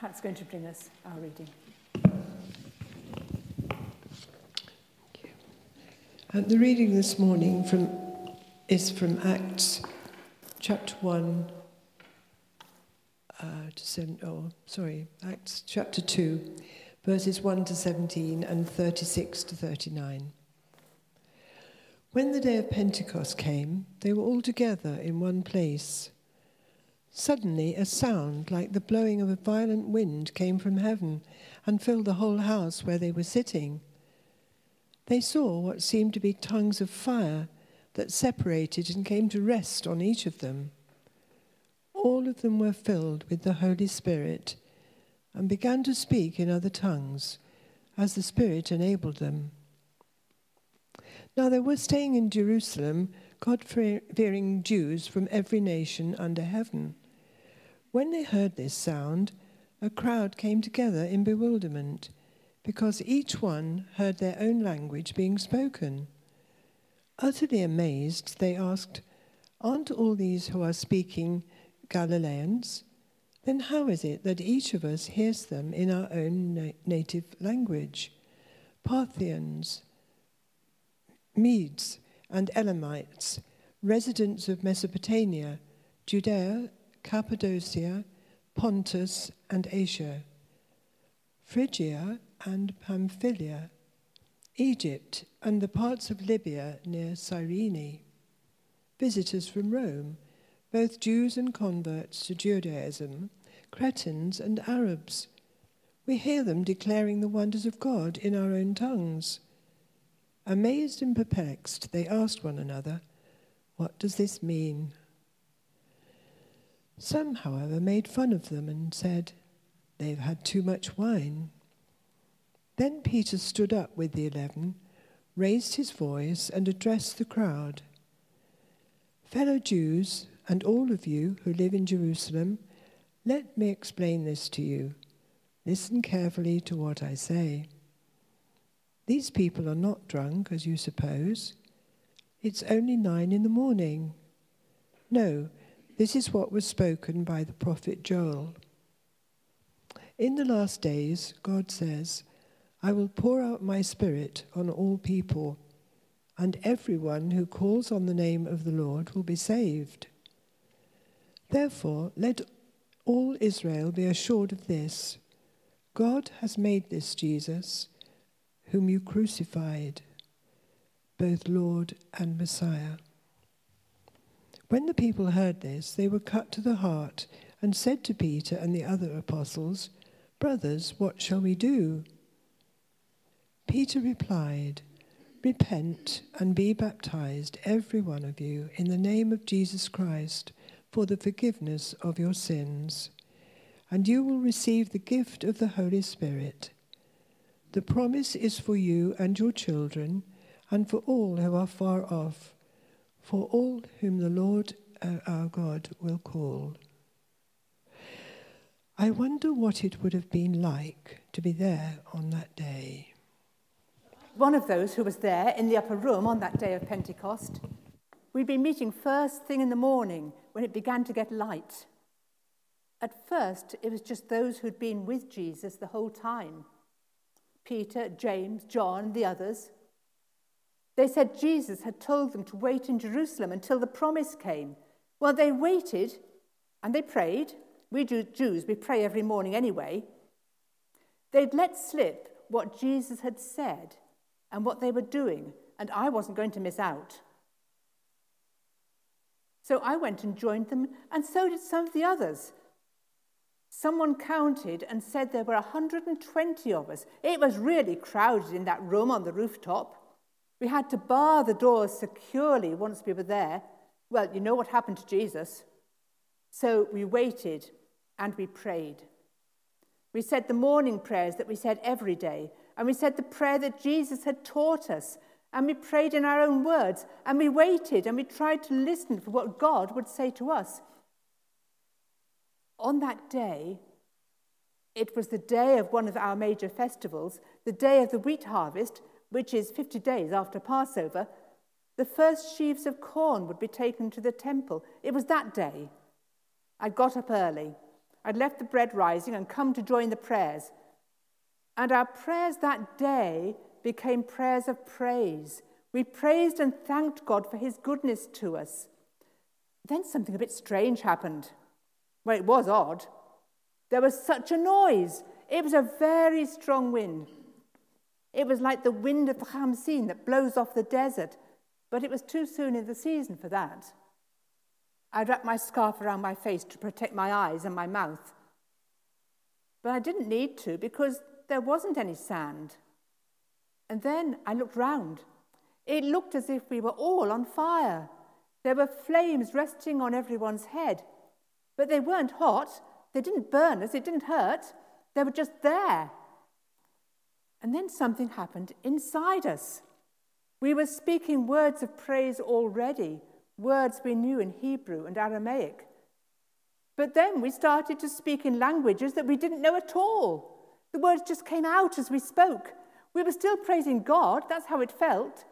Pat's going to bring us our reading. The reading this morning is from Acts chapter 1 Acts chapter 2, verses 1 to 17 and 36 to 39. When the day of Pentecost came, they were all together in one place. Suddenly a sound like the blowing of a violent wind came from heaven and filled the whole house where they were sitting. They saw what seemed to be tongues of fire that separated and came to rest on each of them. All of them were filled with the Holy Spirit and began to speak in other tongues as the Spirit enabled them. Now there were staying in Jerusalem God-fearing Jews from every nation under heaven. When they heard this sound, a crowd came together in bewilderment, because each one heard their own language being spoken. Utterly amazed, they asked, "Aren't all these who are speaking Galileans? Then how is it that each of us hears them in our own native language? Parthians, Medes and Elamites, residents of Mesopotamia, Judea, Cappadocia, Pontus and Asia, Phrygia and Pamphylia, Egypt and the parts of Libya near Cyrene, visitors from Rome, both Jews and converts to Judaism, Cretans and Arabs. We hear them declaring the wonders of God in our own tongues." Amazed and perplexed, they asked one another, "What does this mean?" Some, however, made fun of them and said, "They've had too much wine." Then Peter stood up with the 11, raised his voice and addressed the crowd. "Fellow Jews, and all of you who live in Jerusalem, let me explain this to you. Listen carefully to what I say. These people are not drunk, as you suppose. It's only 9 a.m. No, this is what was spoken by the prophet Joel. In the last days, God says, I will pour out my Spirit on all people, and everyone who calls on the name of the Lord will be saved. Therefore, let all Israel be assured of this. God has made this Jesus, whom you crucified, both Lord and Messiah." When the people heard this, they were cut to the heart and said to Peter and the other apostles, "Brothers, what shall we do?" Peter replied, "Repent and be baptized, every one of you, in the name of Jesus Christ, for the forgiveness of your sins, and you will receive the gift of the Holy Spirit. The promise is for you and your children, and for all who are far off, for all whom the Lord our God will call." I wonder what it would have been like to be there on that day. One of those who was there in the upper room on that day of Pentecost, we'd been meeting first thing in the morning when it began to get light. At first, it was just those who'd been with Jesus the whole time. Peter, James, John, the others. They said Jesus had told them to wait in Jerusalem until the promise came. Well, they waited and they prayed. We Jews, we pray every morning anyway. They'd let slip what Jesus had said and what they were doing, and I wasn't going to miss out. So I went and joined them, and so did some of the others. Someone counted and said there were 120 of us. It was really crowded in that room on the rooftop. We had to bar the doors securely once we were there. Well, you know what happened to Jesus. So we waited and we prayed. We said the morning prayers that we said every day, and we said the prayer that Jesus had taught us, and we prayed in our own words, and we waited and we tried to listen for what God would say to us. On that day, it was the day of one of our major festivals, the day of the wheat harvest, which is 50 days after Passover. The first sheaves of corn would be taken to the temple. It was that day. I got up early. I'd left the bread rising and come to join the prayers. And our prayers that day became prayers of praise. We praised and thanked God for his goodness to us. Then something a bit strange happened. Well, it was odd. There was such a noise. It was a very strong wind. It was like the wind of the Khamsin that blows off the desert, but it was too soon in the season for that. I'd wrapped my scarf around my face to protect my eyes and my mouth. But I didn't need to because there wasn't any sand. And then I looked round. It looked as if we were all on fire. There were flames resting on everyone's head. But they weren't hot. They didn't burn us. It didn't hurt. They were just there. And then something happened inside us. We were speaking words of praise already, words we knew in Hebrew and Aramaic. But then we started to speak in languages that we didn't know at all. The words just came out as we spoke. We were still praising God, that's how it felt.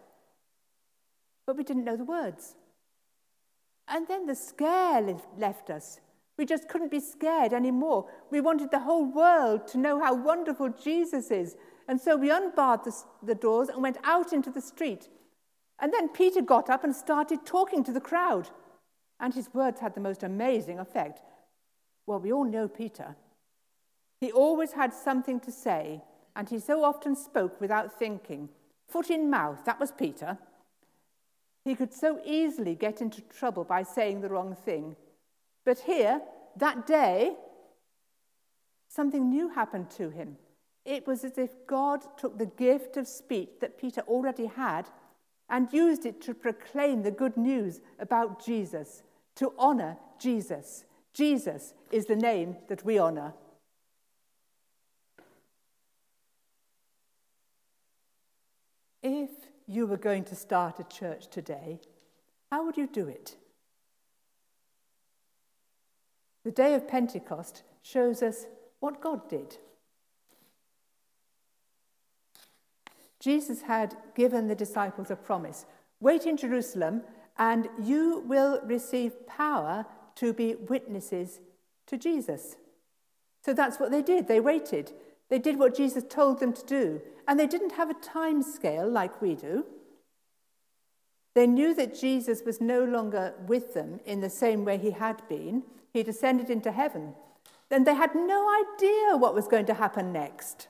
But we didn't know the words. And then the scare left us. We just couldn't be scared anymore. We wanted the whole world to know how wonderful Jesus is. And so we unbarred the doors and went out into the street. And then Peter got up and started talking to the crowd. And his words had the most amazing effect. Well, we all know Peter. He always had something to say, and he so often spoke without thinking. Foot in mouth, that was Peter. He could so easily get into trouble by saying the wrong thing. But here, that day, something new happened to him. It was as if God took the gift of speech that Peter already had and used it to proclaim the good news about Jesus, to honor Jesus. Jesus is the name that we honor. If you were going to start a church today, how would you do it? The day of Pentecost shows us what God did. Jesus had given the disciples a promise. Wait in Jerusalem, and you will receive power to be witnesses to Jesus. So that's what they did. They waited. They did what Jesus told them to do. And they didn't have a time scale like we do. They knew that Jesus was no longer with them in the same way he had been. He descended into heaven. Then they had no idea what was going to happen next.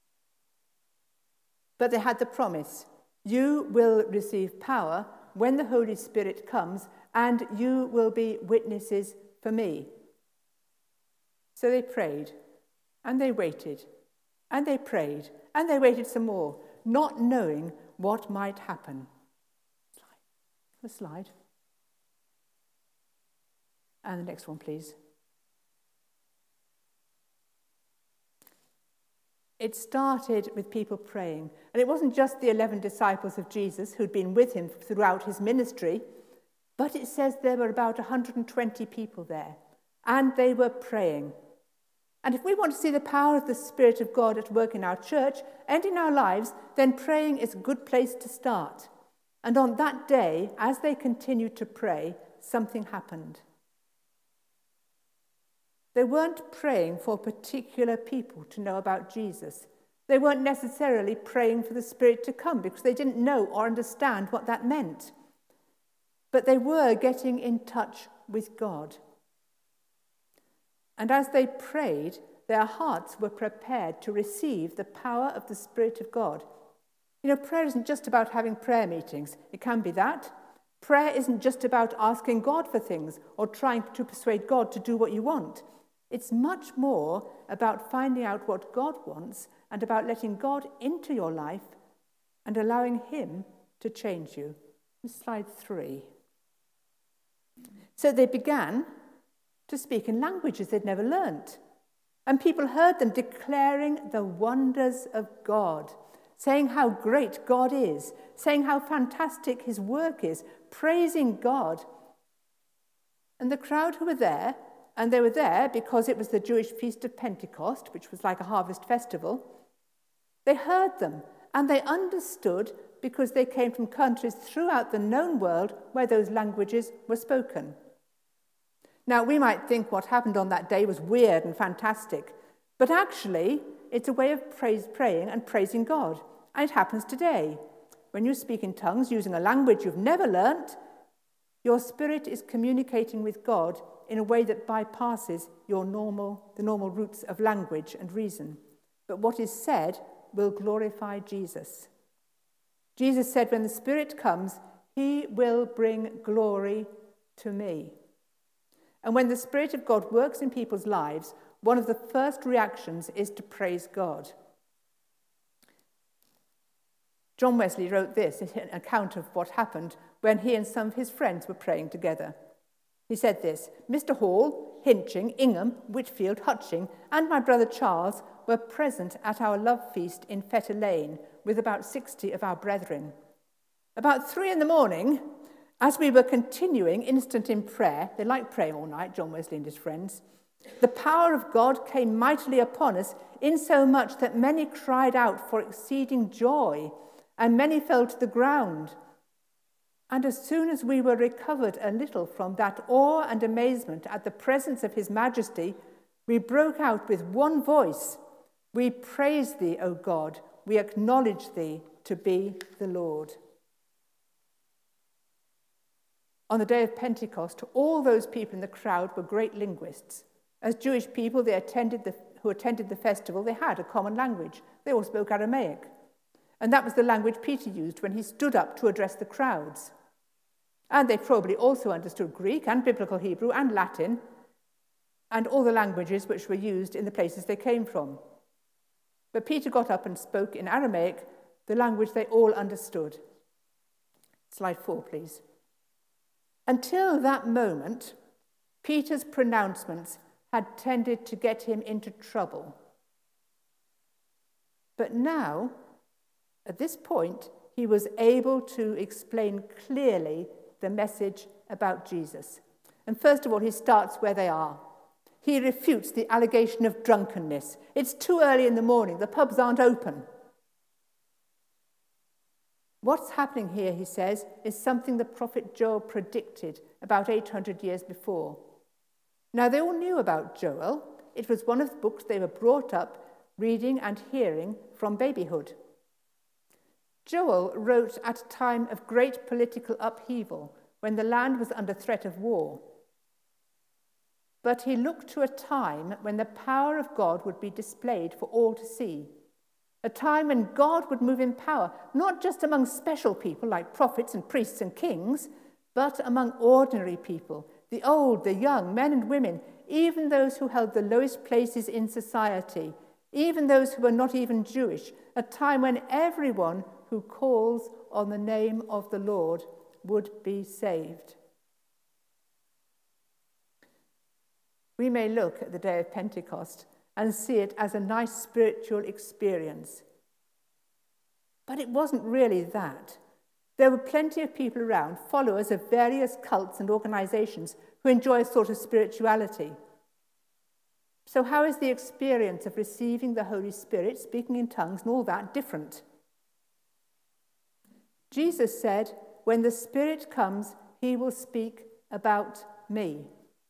But they had the promise, you will receive power when the Holy Spirit comes, and you will be witnesses for me. So they prayed, and they waited, and they prayed, and they waited some more, not knowing what might happen. The slide. And the next one, please. It started with people praying. And it wasn't just the 11 disciples of Jesus who'd been with him throughout his ministry, but it says there were about 120 people there. And they were praying. And if we want to see the power of the Spirit of God at work in our church and in our lives, then praying is a good place to start. And on that day, as they continued to pray, something happened. They weren't praying for particular people to know about Jesus. They weren't necessarily praying for the Spirit to come because they didn't know or understand what that meant. But they were getting in touch with God. And as they prayed, their hearts were prepared to receive the power of the Spirit of God. You know, prayer isn't just about having prayer meetings. It can be that. Prayer isn't just about asking God for things or trying to persuade God to do what you want. It's much more about finding out what God wants and about letting God into your life and allowing him to change you. Slide 3. So they began to speak in languages they'd never learnt. And people heard them declaring the wonders of God, saying how great God is, saying how fantastic his work is, praising God. And the crowd who were there, and they were there because it was the Jewish feast of Pentecost, which was like a harvest festival, they heard them and they understood because they came from countries throughout the known world where those languages were spoken. Now, we might think what happened on that day was weird and fantastic, but actually, it's a way of praying and praising God. And it happens today. When you speak in tongues using a language you've never learnt, your spirit is communicating with God in a way that bypasses the normal roots of language and reason. But what is said will glorify Jesus. Jesus said, when the Spirit comes, he will bring glory to me. And when the Spirit of God works in people's lives, one of the first reactions is to praise God. John Wesley wrote this, an account of what happened when he and some of his friends were praying together. He said this: Mr. Hall, Hinching, Ingham, Whitfield, Hutching, and my brother Charles were present at our love feast in Fetter Lane with about 60 of our brethren. About 3 a.m, as we were continuing instant in prayer, they liked praying all night, John Wesley and his friends, the power of God came mightily upon us, insomuch that many cried out for exceeding joy, and many fell to the ground. And as soon as we were recovered a little from that awe and amazement at the presence of his majesty, we broke out with one voice, "We praise thee, O God, we acknowledge thee to be the Lord." On the day of Pentecost, all those people in the crowd were great linguists. As Jewish people who attended the festival, they had a common language. They all spoke Aramaic. And that was the language Peter used when he stood up to address the crowds. And they probably also understood Greek and Biblical Hebrew and Latin and all the languages which were used in the places they came from. But Peter got up and spoke in Aramaic, the language they all understood. Slide 4, please. Until that moment, Peter's pronouncements had tended to get him into trouble. But now, at this point, he was able to explain clearly the message about Jesus. And first of all, he starts where they are. He refutes the allegation of drunkenness. It's too early in the morning. The pubs aren't open. What's happening here, he says, is something the prophet Joel predicted about 800 years before. Now, they all knew about Joel. It was one of the books they were brought up reading and hearing from babyhood. Joel wrote at a time of great political upheaval when the land was under threat of war. But he looked to a time when the power of God would be displayed for all to see. A time when God would move in power, not just among special people like prophets and priests and kings, but among ordinary people, the old, the young, men and women, even those who held the lowest places in society, even those who were not even Jewish, a time when everyone who calls on the name of the Lord would be saved. We may look at the day of Pentecost and see it as a nice spiritual experience. But it wasn't really that. There were plenty of people around, followers of various cults and organizations, who enjoy a sort of spirituality. So how is the experience of receiving the Holy Spirit, speaking in tongues and all that different? Jesus said, when the Spirit comes, he will speak about me.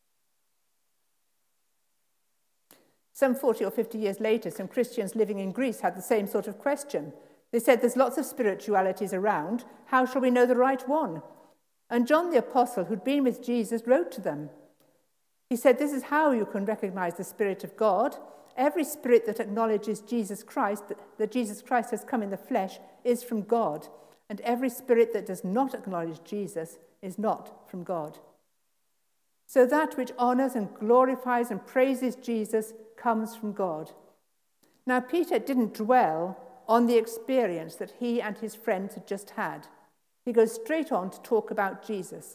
Some 40 or 50 years later, some Christians living in Greece had the same sort of question. They said, there's lots of spiritualities around. How shall we know the right one? And John the Apostle, who'd been with Jesus, wrote to them. He said, this is how you can recognize the Spirit of God. Every spirit that acknowledges Jesus Christ, that Jesus Christ has come in the flesh, is from God. And every spirit that does not acknowledge Jesus is not from God. So that which honors and glorifies and praises Jesus comes from God. Now, Peter didn't dwell on the experience that he and his friends had just had. He goes straight on to talk about Jesus.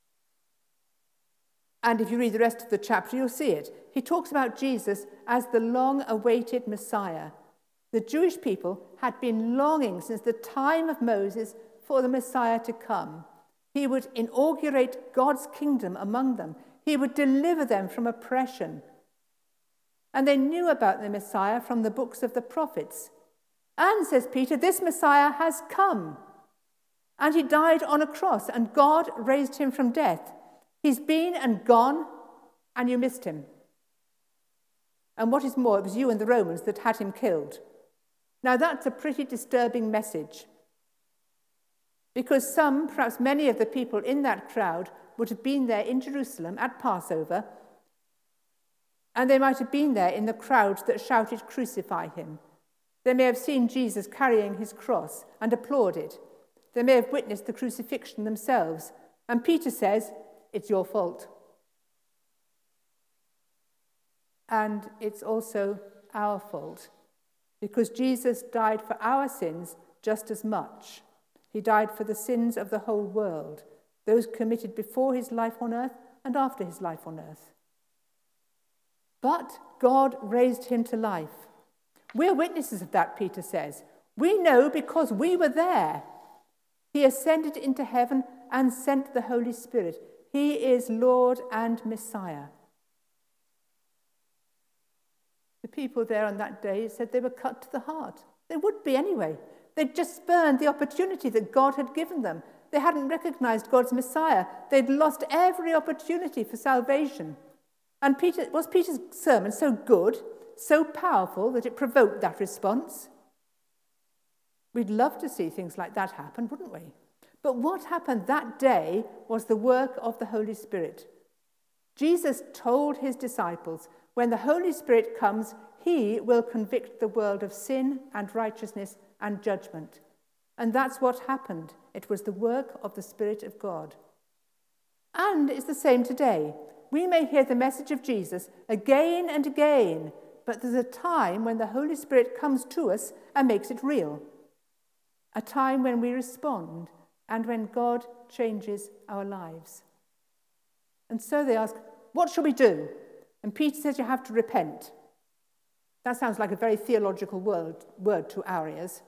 And if you read the rest of the chapter, you'll see it. He talks about Jesus as the long-awaited Messiah. The Jewish people had been longing since the time of Moses for the Messiah to come. He would inaugurate God's kingdom among them. He would deliver them from oppression. And they knew about the Messiah from the books of the prophets. And, says Peter, this Messiah has come. And he died on a cross, and God raised him from death. He's been and gone, and you missed him. And what is more, it was you and the Romans that had him killed. Now that's a pretty disturbing message, because some, perhaps many of the people in that crowd would have been there in Jerusalem at Passover, and they might have been there in the crowds that shouted, "Crucify him." They may have seen Jesus carrying his cross and applauded. They may have witnessed the crucifixion themselves. And Peter says, it's your fault. And it's also our fault, because Jesus died for our sins just as much. He died for the sins of the whole world, those committed before his life on earth and after his life on earth. But God raised him to life. We're witnesses of that, Peter says. We know because we were there. He ascended into heaven and sent the Holy Spirit. He is Lord and Messiah. The people there on that day said they were cut to the heart. They would be anyway. They'd just spurned the opportunity that God had given them. They hadn't recognized God's Messiah. They'd lost every opportunity for salvation. And was Peter's sermon so good, so powerful, that it provoked that response? We'd love to see things like that happen, wouldn't we? But what happened that day was the work of the Holy Spirit. Jesus told his disciples, when the Holy Spirit comes, he will convict the world of sin and righteousness and judgment. And that's what happened. It was the work of the Spirit of God. And it's the same today. We may hear the message of Jesus again and again, but there's a time when the Holy Spirit comes to us and makes it real. A time when we respond and when God changes our lives. And so they ask, what shall we do? And Peter says you have to repent. That sounds like a very theological word to our ears.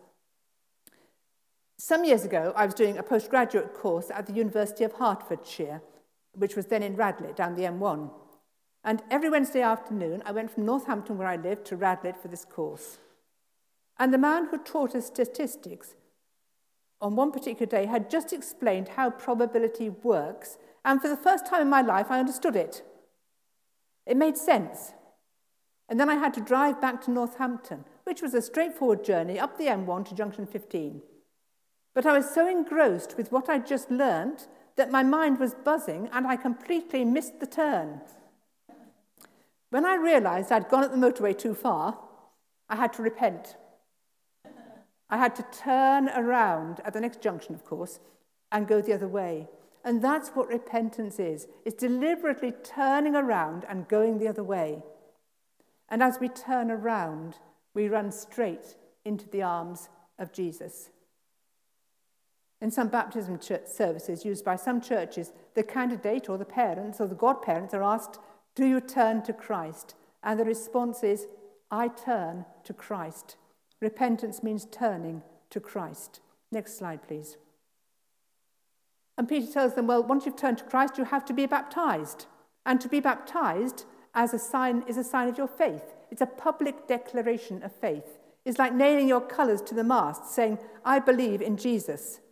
Some years ago, I was doing a postgraduate course at the University of Hertfordshire, which was then in Radlett, down the M1. And every Wednesday afternoon, I went from Northampton, where I lived, to Radlett for this course. And the man who taught us statistics on one particular day had just explained how probability works, and for the first time in my life, I understood it. It made sense. And then I had to drive back to Northampton, which was a straightforward journey up the M1 to Junction 15. But I was so engrossed with what I'd just learnt that my mind was buzzing and I completely missed the turn. When I realised I'd gone up the motorway too far, I had to repent. I had to turn around at the next junction, of course, and go the other way. And that's what repentance is. It's deliberately turning around and going the other way. And as we turn around, we run straight into the arms of Jesus. In some baptism church services used by some churches, the candidate or the parents or the godparents are asked, do you turn to Christ? And the response is, I turn to Christ. Repentance means turning to Christ. Next slide, please. And Peter tells them, well, once you've turned to Christ, you have to be baptized. And to be baptized as a sign is a sign of your faith. It's a public declaration of faith. It's like nailing your colours to the mast, saying, I believe in Jesus.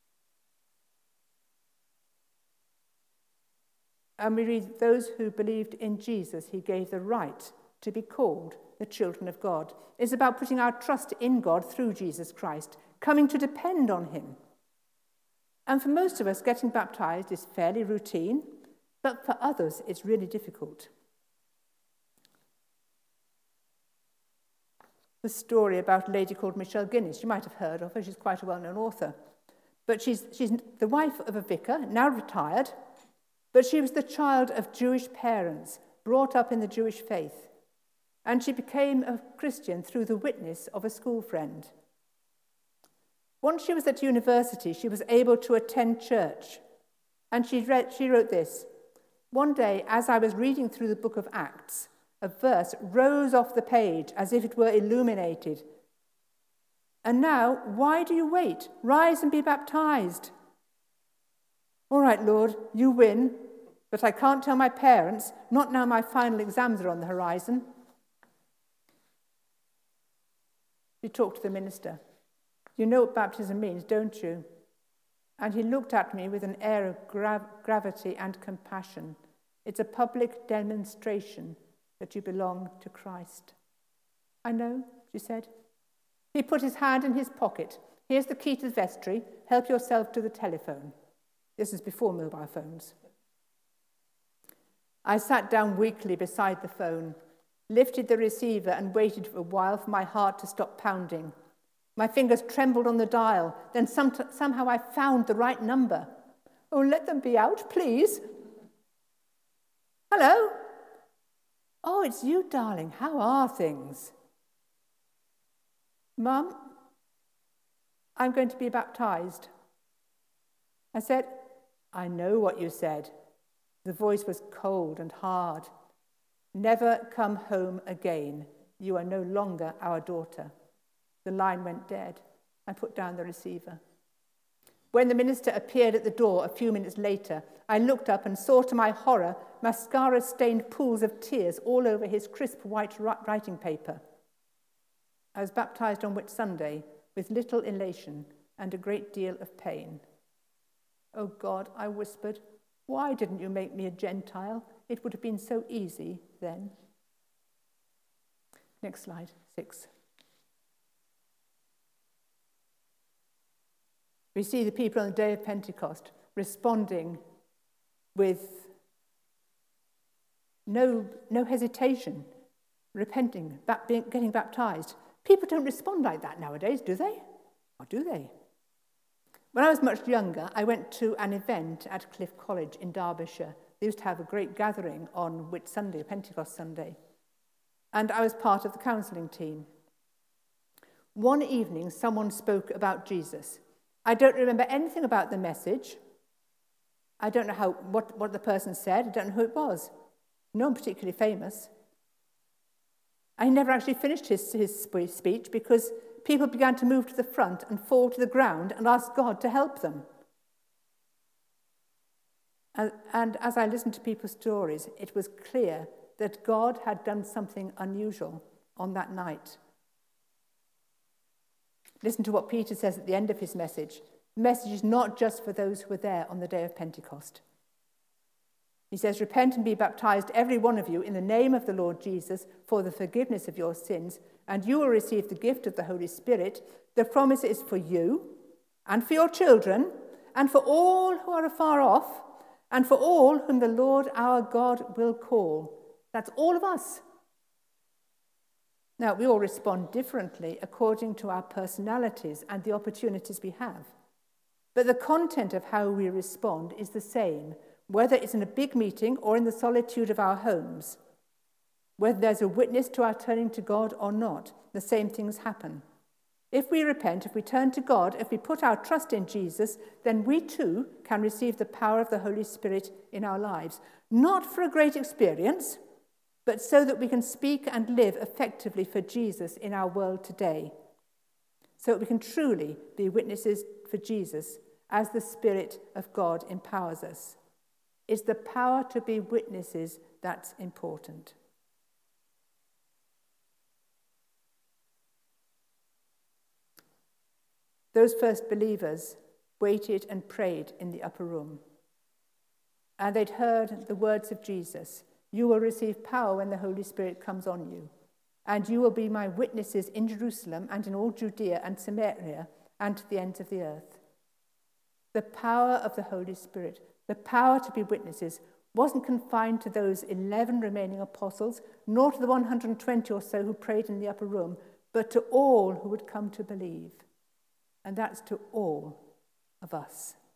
And we read, those who believed in Jesus, he gave the right to be called the children of God. It's about putting our trust in God through Jesus Christ, coming to depend on him. And for most of us, getting baptized is fairly routine, but for others, it's really difficult. The story about a lady called Michelle Guinness, you might have heard of her, she's quite a well-known author. But she's the wife of a vicar, now retired, but she was the child of Jewish parents, brought up in the Jewish faith. And she became a Christian through the witness of a school friend. Once she was at university, she was able to attend church. And she wrote this, one day, as I was reading through the book of Acts, a verse rose off the page as if it were illuminated. And now, why do you wait? Rise and be baptized. All right, Lord, you win, but I can't tell my parents, not now my final exams are on the horizon. She talked to the minister. You know what baptism means, don't you? And he looked at me with an air of gravity and compassion. It's a public demonstration that you belong to Christ. I know, she said. He put his hand in his pocket. Here's the key to the vestry. Help yourself to the telephone. This is before mobile phones. I sat down weakly beside the phone, lifted the receiver and waited for a while for my heart to stop pounding. My fingers trembled on the dial. Then somehow I found the right number. Oh, let them be out, please. Hello? Oh, it's you, darling. How are things? Mum, I'm going to be baptized. I said, I know what you said. The voice was cold and hard. Never come home again. You are no longer our daughter. The line went dead. I put down the receiver. When the minister appeared at the door a few minutes later, I looked up and saw to my horror mascara-stained pools of tears all over his crisp white writing paper. I was baptized on Whit Sunday with little elation and a great deal of pain. Oh God, I whispered, why didn't you make me a Gentile? It would have been so easy then. Next slide, 6. We see the people on the day of Pentecost responding with no hesitation, repenting, getting baptized. People don't respond like that nowadays, do they? Or do they? When I was much younger, I went to an event at Cliff College in Derbyshire. They used to have a great gathering on Whit Sunday, Pentecost Sunday. And I was part of the counselling team. One evening, someone spoke about Jesus. I don't remember anything about the message. I don't know what the person said. I don't know who it was. No one particularly famous. I never actually finished his speech because people began to move to the front and fall to the ground and ask God to help them. And as I listened to people's stories, it was clear that God had done something unusual on that night. Listen to what Peter says at the end of his message. The message is not just for those who were there on the day of Pentecost. He says, repent and be baptized, every one of you, in the name of the Lord Jesus, for the forgiveness of your sins, and you will receive the gift of the Holy Spirit. The promise is for you, and for your children, and for all who are afar off, and for all whom the Lord our God will call. That's all of us. Now, we all respond differently according to our personalities and the opportunities we have. But the content of how we respond is the same, whether it's in a big meeting or in the solitude of our homes. Whether there's a witness to our turning to God or not, the same things happen. If we repent, if we turn to God, if we put our trust in Jesus, then we too can receive the power of the Holy Spirit in our lives. Not for a great experience, but so that we can speak and live effectively for Jesus in our world today. So that we can truly be witnesses for Jesus as the Spirit of God empowers us. It's the power to be witnesses that's important. Those first believers waited and prayed in the upper room. And they'd heard the words of Jesus. You will receive power when the Holy Spirit comes on you. And you will be my witnesses in Jerusalem and in all Judea and Samaria and to the ends of the earth. The power of the Holy Spirit, the power to be witnesses, wasn't confined to those 11 remaining apostles, nor to the 120 or so who prayed in the upper room, but to all who would come to believe. And that's to all of us.